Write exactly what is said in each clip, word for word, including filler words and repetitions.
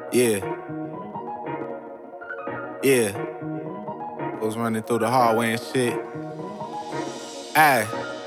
Yeah. Yeah. Was running through the hallway and shit. Ayy.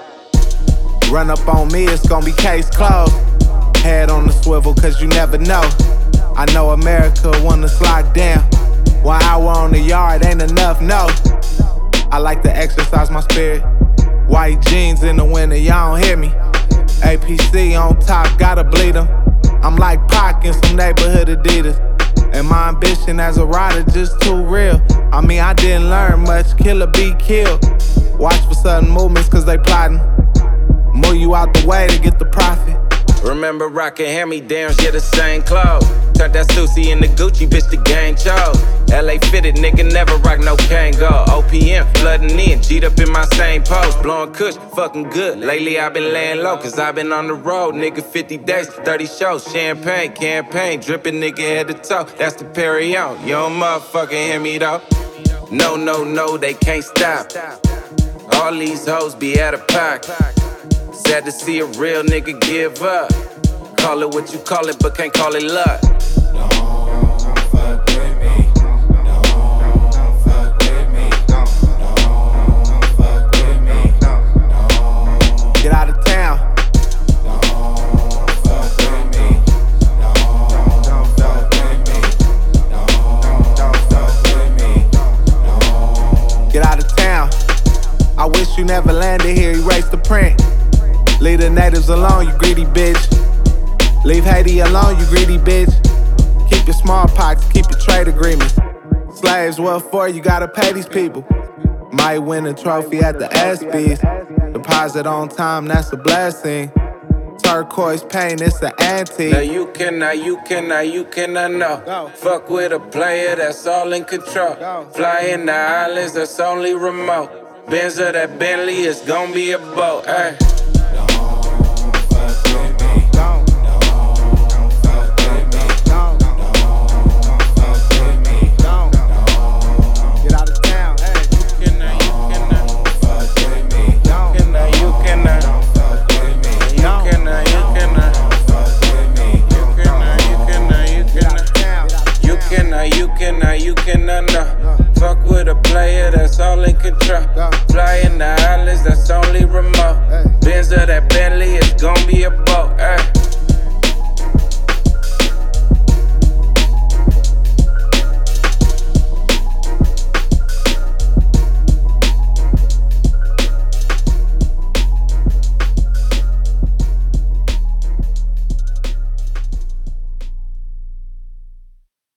Run up on me, it's gonna be case closed. Head on the swivel, cause you never know. I know America when it's locked down. One hour on the yard ain't enough, no. I like to exercise my spirit. White jeans in the winter, y'all don't hear me. A P C on top, gotta bleed 'em. I'm like Pac in some neighborhood Adidas. And my ambition as a rider just too real. I mean, I didn't learn much, kill or be killed. Watch for sudden movements cause they plotting. Move you out the way to get the profit. Remember rockin' hand-me-downs, yeah, the same clothes. Turned that Susie into Gucci, bitch, the gang chose. L A fitted, nigga, never rock no Kangol. O P M, flooding in, G'd up in my same pose. Blowing kush, fucking good. Lately I been laying low, cause I been on the road. Nigga, fifty days, thirty shows. Champagne, campaign, drippin' nigga head to toe. That's the Perrier, you don't motherfucking hear me though. No, no, no, they can't stop. All these hoes be out of pocket. Sad to see a real nigga give up. Call it what you call it, but can't call it luck. Don't fuck with me. Don't fuck with me. Don't fuck with me. Get out of town. Don't fuck with me. Don't fuck with me. Don't fuck with me. Get out of town. I wish you never landed here. Erase the print. Leave the natives alone, you greedy bitch. Leave Haiti alone, you greedy bitch. Keep your smallpox, keep your trade agreements. Slaves, what for? You gotta pay these people. Might win a trophy at the ESPYs. Deposit on time, that's a blessing. Turquoise paint, it's an antique. Now you cannot, you cannot, you cannot know. Go. Fuck with a player that's all in control. Go. Fly in the islands, that's only remote. Benz of that Bentley, it's gon' be a boat, ayy. You cannot know. Fuck with a player that's all in control.